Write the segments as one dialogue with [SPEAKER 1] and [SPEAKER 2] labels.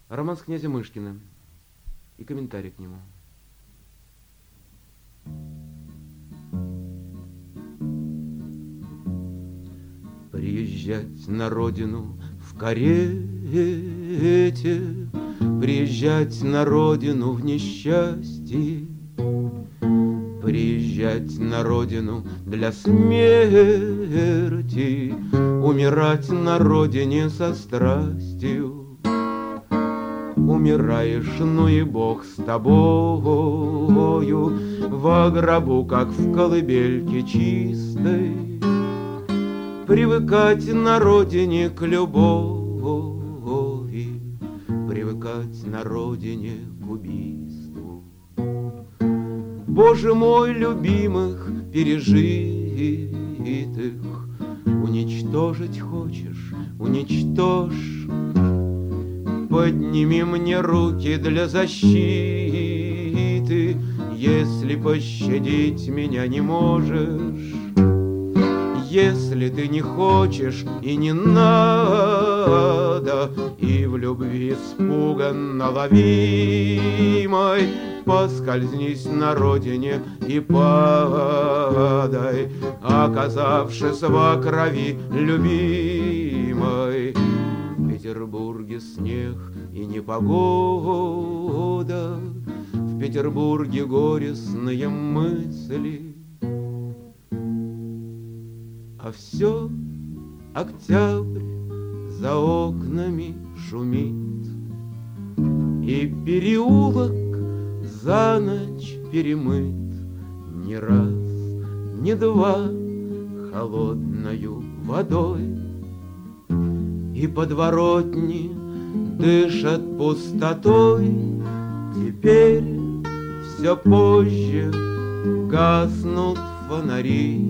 [SPEAKER 1] Роман с князем Мышкиным и комментарий к нему. Приезжать на родину в карете, приезжать на родину в несчастье, приезжать на родину для смерти, умирать на родине со страстью. Умираешь, ну и Бог с тобою, во гробу, как в колыбельке чистой. Привыкать на родине к любови, привыкать на родине к убийству. Боже мой, любимых, пережитых, уничтожить хочешь, уничтожь. Подними мне руки для защиты, если пощадить меня не можешь. Если ты не хочешь и не надо, и в любви испуганно ловимой, поскользнись на родине и падай, оказавшись во крови любимой. В Петербурге снег и непогода, в Петербурге горестные мысли. А все октябрь за окнами шумит, и переулок за ночь перемыт не раз, не два холодною водой, и подворотни дышат пустотой. Теперь все позже гаснут фонари,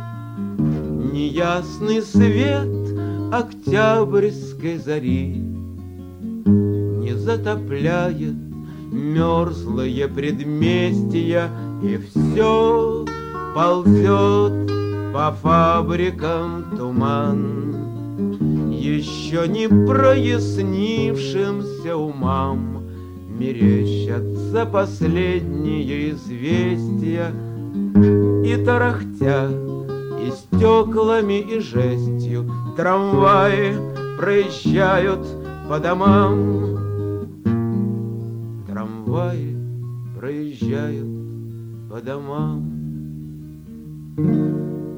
[SPEAKER 1] неясный свет октябрьской зари не затопляет мерзлые предместья, и все ползет по фабрикам туман, еще не прояснившимся умам мерещатся последние известия, и тарахтя и стеклами, и жестью трамваи проезжают по домам. Трамваи проезжают по домам.